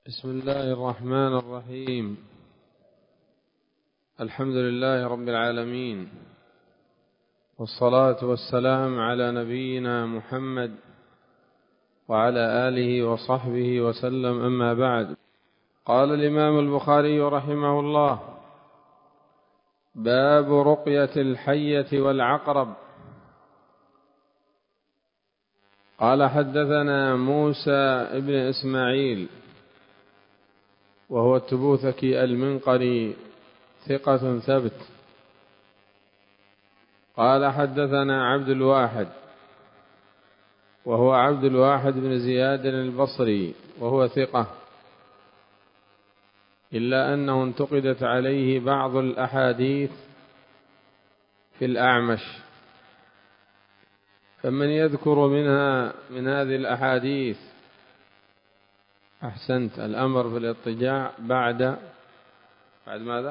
بسم الله الرحمن الرحيم. الحمد لله رب العالمين، والصلاة والسلام على نبينا محمد وعلى آله وصحبه وسلم، أما بعد. قال الإمام البخاري رحمه الله: باب رقية الحية والعقرب. قال: حدثنا موسى ابن إسماعيل وهو التبوذكي المنقري ثقة ثبت. قال: حدثنا عبد الواحد وهو عبد الواحد بن زياد البصري وهو ثقة، إلا أنه انتقدت عليه بعض الأحاديث في الأعمش، فمن يذكر منها من هذه الأحاديث؟ أحسنت، الأمر بالاضطجاع بعد ماذا؟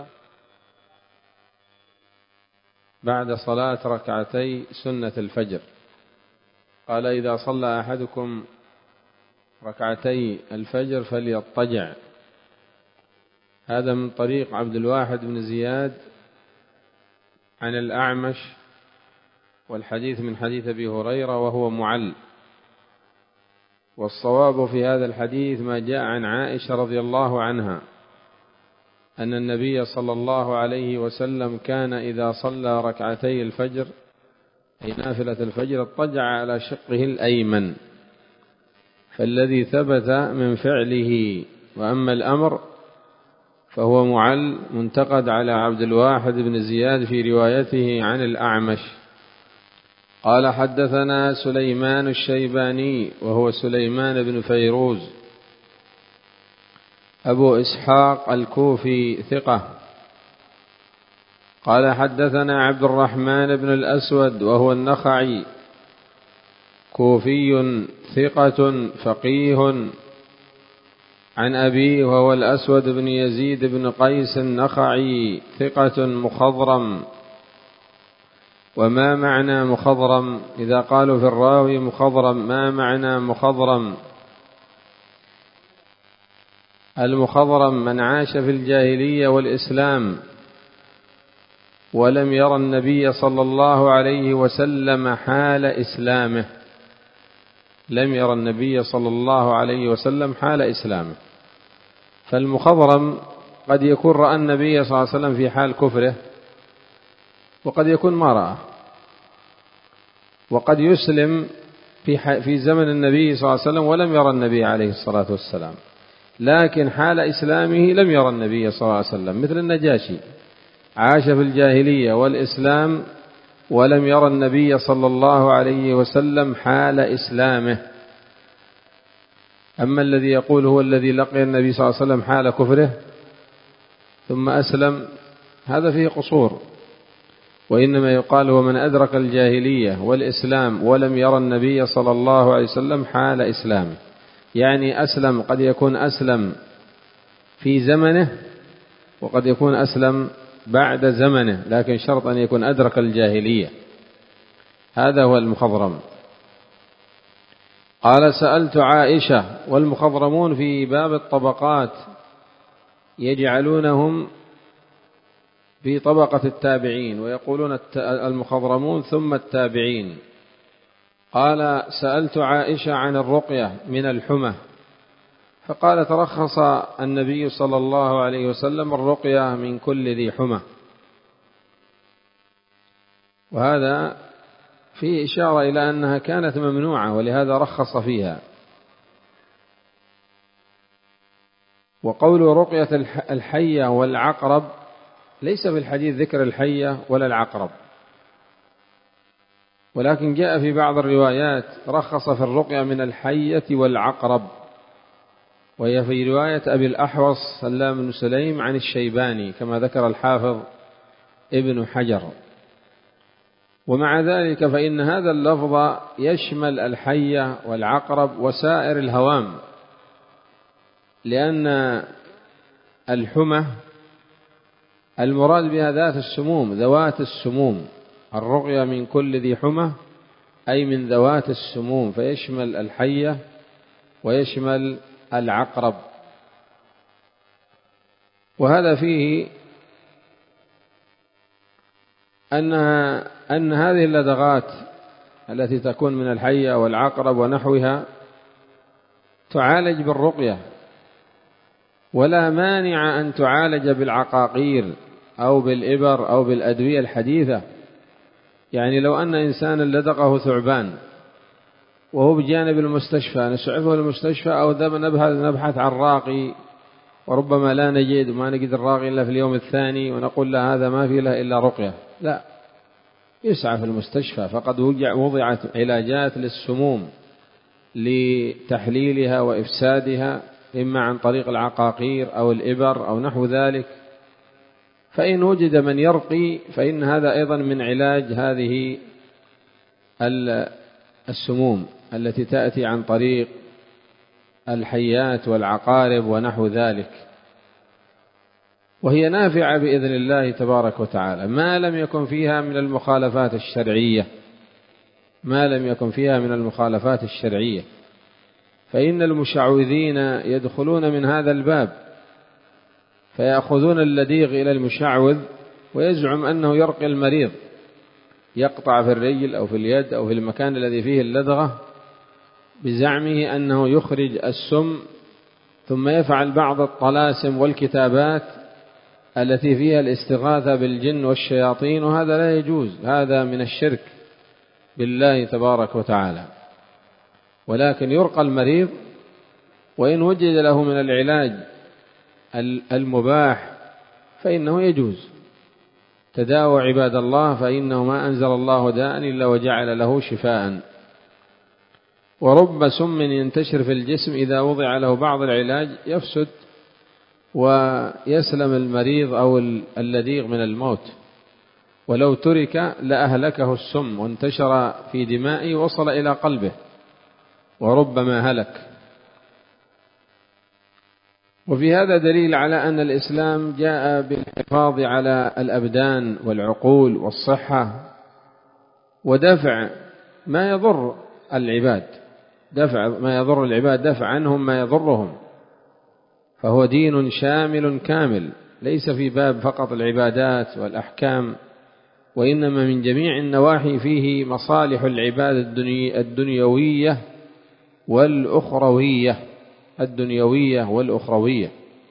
بعد صلاة ركعتي سنة الفجر. قال: إذا صلى أحدكم ركعتي الفجر فليضطجع. هذا من طريق عبد الواحد بن زياد عن الأعمش، والحديث من حديث أبي هريرة وهو معل. والصواب في هذا الحديث ما جاء عن عائشة رضي الله عنها أن النبي صلى الله عليه وسلم كان إذا صلى ركعتي الفجر أي نافلة الفجر اضطجع على شقه الأيمن، فالذي ثبت من فعله. وأما الأمر فهو معل منتقد على عبد الواحد بن زياد في روايته عن الأعمش. قال: حدثنا سليمان الشيباني وهو سليمان بن فيروز أبو إسحاق الكوفي ثقة. قال: حدثنا عبد الرحمن بن الأسود وهو النخعي كوفي ثقة فقيه، عن أبيه وهو الأسود بن يزيد بن قيس النخعي ثقة مخضرم. وما معنى مخضرم؟ إذا قالوا في الراوي مخضرم، ما معنى مخضرم؟ المخضرم من عاش في الجاهلية والإسلام ولم يرى النبي صلى الله عليه وسلم حال إسلامه، لم يرى النبي صلى الله عليه وسلم حال إسلامه. فالمخضرم قد يكون رأى النبي صلى الله عليه وسلم في حال كفره، وقد يكون ما رأى، وقد يسلم في زمن النبي صلى الله عليه وسلم ولم يرى النبي عليه الصلاة والسلام، لكن حال إسلامه لم يرى النبي صلى الله عليه وسلم، مثل النجاشي عاش في الجاهلية والإسلام ولم يرى النبي صلى الله عليه وسلم حال إسلامه. أما الذي يقول هو الذي لقي النبي صلى الله عليه وسلم حال كفره ثم أسلم، هذا فيه قصور. وإنما يقال هو من أدرك الجاهلية والإسلام ولم يرى النبي صلى الله عليه وسلم حال إسلامه، يعني أسلم، قد يكون أسلم في زمنه وقد يكون أسلم بعد زمنه، لكن شرط أن يكون أدرك الجاهلية. هذا هو المخضرم. قال: سألت عائشة. والمخضرمون في باب الطبقات يجعلونهم في طبقة التابعين، ويقولون المخضرمون ثم التابعين. قال: سألت عائشة عن الرقية من الحمى، فقال: ترخص النبي صلى الله عليه وسلم الرقية من كل ذي حمى. وهذا فيه إشارة إلى أنها كانت ممنوعة، ولهذا رخص فيها. وقول رقية الحية والعقرب ليس في الحديث ذكر الحية ولا العقرب، ولكن جاء في بعض الروايات رخص في الرقية من الحية والعقرب، وهي في رواية أبي الأحوص سلام بن سليم عن الشيباني كما ذكر الحافظ ابن حجر. ومع ذلك فإن هذا اللفظ يشمل الحية والعقرب وسائر الهوام، لأن الحمى المراد بها ذات السموم، ذوات السموم. الرقية من كل ذي حمى أي من ذوات السموم، فيشمل الحية ويشمل العقرب. وهذا فيه أن هذه اللدغات التي تكون من الحية والعقرب ونحوها تعالج بالرقية، ولا مانع أن تعالج بالعقاقير أو بالإبر أو بالأدوية الحديثة. يعني لو أن إنسانا لدغه ثعبان وهو بجانب المستشفى، نسعفه المستشفى أو نبحث عن راقي، وربما لا نجد وما نجد الراقي إلا في اليوم الثاني، ونقول له هذا ما في له إلا رقية. لا، يسعى في المستشفى، فقد وضعت علاجات للسموم لتحليلها وإفسادها، إما عن طريق العقاقير أو الإبر أو نحو ذلك. فإن وجد من يرقي فإن هذا أيضا من علاج هذه السموم التي تأتي عن طريق الحيات والعقارب ونحو ذلك، وهي نافعة بإذن الله تبارك وتعالى ما لم يكن فيها من المخالفات الشرعية، ما لم يكن فيها من المخالفات الشرعية. فإن المشعوذين يدخلون من هذا الباب، فيأخذون اللديغ إلى المشعوذ ويزعم أنه يرقي المريض، يقطع في الرجل أو في اليد أو في المكان الذي فيه اللدغة بزعمه أنه يخرج السم، ثم يفعل بعض الطلاسم والكتابات التي فيها الاستغاثة بالجن والشياطين، وهذا لا يجوز، هذا من الشرك بالله تبارك وتعالى. ولكن يرقى المريض، وإن وجد له من العلاج المباح فإنه يجوز. تداووا عباد الله فإنه ما أنزل الله داء إلا وجعل له شفاء. ورب سم ينتشر في الجسم إذا وضع له بعض العلاج يفسد ويسلم المريض أو اللديغ من الموت، ولو ترك لأهلكه السم وانتشر في دمائه وصل إلى قلبه وربما هلك. وفي هذا دليل على أن الإسلام جاء بالحفاظ على الأبدان والعقول والصحة، ودفع ما يضر العباد، دفع ما يضر العباد، دفع عنهم ما يضرهم. فهو دين شامل كامل، ليس في باب فقط العبادات والأحكام، وإنما من جميع النواحي فيه مصالح العباد الدنيوية والأخروية، الدنيوية والأخروية.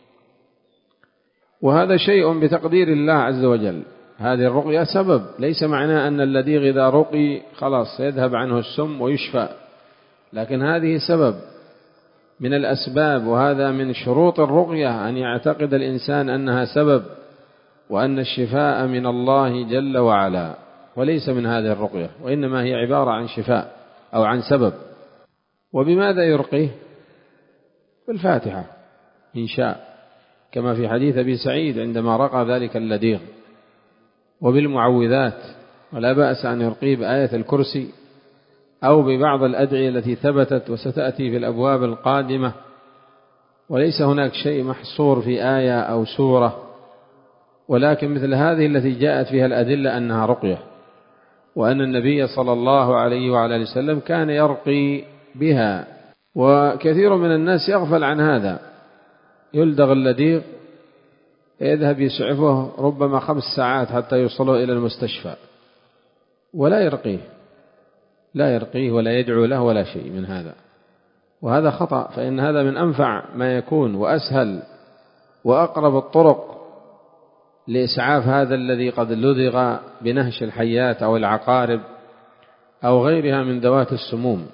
وهذا شيء بتقدير الله عز وجل. هذه الرقية سبب، ليس معناه أن اللديغ إذا رقي خلاص يذهب عنه السم ويشفى، لكن هذه سبب من الأسباب، وهذا من شروط الرقية أن يعتقد الإنسان أنها سبب، وأن الشفاء من الله جل وعلا، وليس من هذه الرقية، وإنما هي عبارة عن شفاء أو عن سبب. وبماذا يرقيه؟ بالفاتحة إن شاء، كما في حديث أبي سعيد عندما رقى ذلك اللديغ، وبالمعوذات، ولا بأس أن يرقيه بآية الكرسي أو ببعض الأدعية التي ثبتت وستأتي في الأبواب القادمة. وليس هناك شيء محصور في آية أو سورة، ولكن مثل هذه التي جاءت فيها الأدلة أنها رقية، وأن النبي صلى الله عليه وعلى وسلم كان يرقي بها. وكثير من الناس يغفل عن هذا، يلدغ اللديغ يذهب يسعفه ربما 5 ساعات حتى يوصله إلى المستشفى، ولا يرقيه، لا يرقيه ولا يدعو له ولا شيء من هذا، وهذا خطأ. فإن هذا من أنفع ما يكون وأسهل وأقرب الطرق لإسعاف هذا الذي قد لدغ بنهش الحيات أو العقارب أو غيرها من ذوات السموم.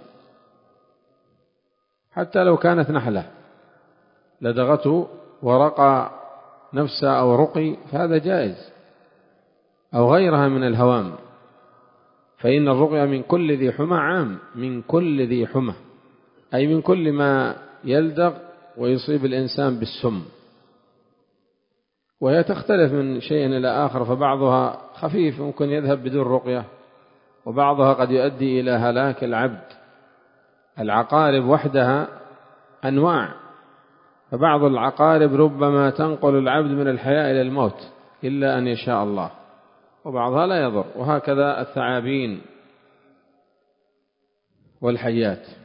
حتى لو كانت نحلة لدغته ورقى نفسه أو رقي فهذا جائز، أو غيرها من الهوام. فإن الرقية من كل ذي حمى عام، من كل ذي حمى، أي من كل ما يلدغ ويصيب الإنسان بالسم. وهي تختلف من شيء إلى آخر، فبعضها خفيف ممكن يذهب بدون رقية، وبعضها قد يؤدي إلى هلاك العبد. العقارب وحدها أنواع، فبعض العقارب ربما تنقل العبد من الحياة إلى الموت إلا أن يشاء الله، وبعضها لا يضر، وهكذا الثعابين والحيات.